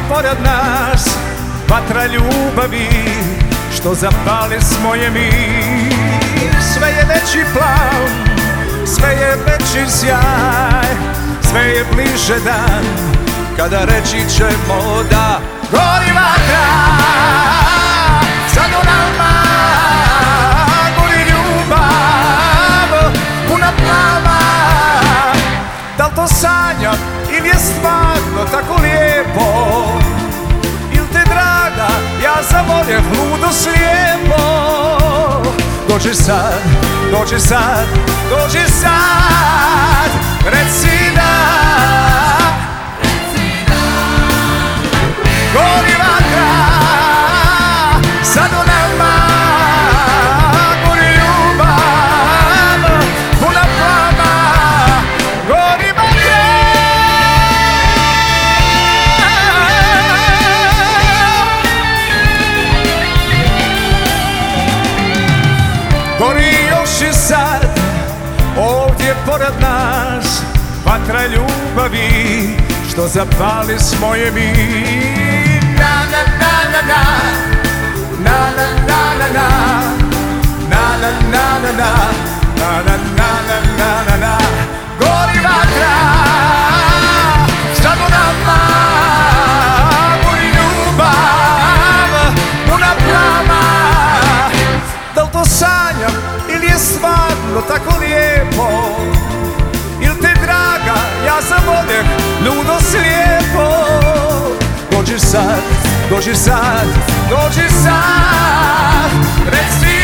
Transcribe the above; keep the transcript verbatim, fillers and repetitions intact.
pored nas vatra ljubavi što zapali smo je mi. Sve je veći plan, sve je veći sjaj, sve je bliže dan kada reći ćemo da gori vatra. Sad u nama gori ljubav puna plava. Da li to sanjam ili je stvarno tako lijepo, il te draga ja zavoljeh ludo slijepo. Dođi sad, dođi sad, dođi sad, reci da, gori vatra, sad u nama gori ljubav puna plava. Gori vatra, gori još i sad ovdje pored nas vatra ljubavi što zapali smo je mi. Na na na na na, na na na na na, na na na na na, na na na na na na. Gori vatra, sad u nama gori ljubav puna plava. Da li to sanjam ili je stvarno tako lijepo, il te draga ja zavoljeh ludo slijepo. Dođi sad, dođi sad, dođi sad, reci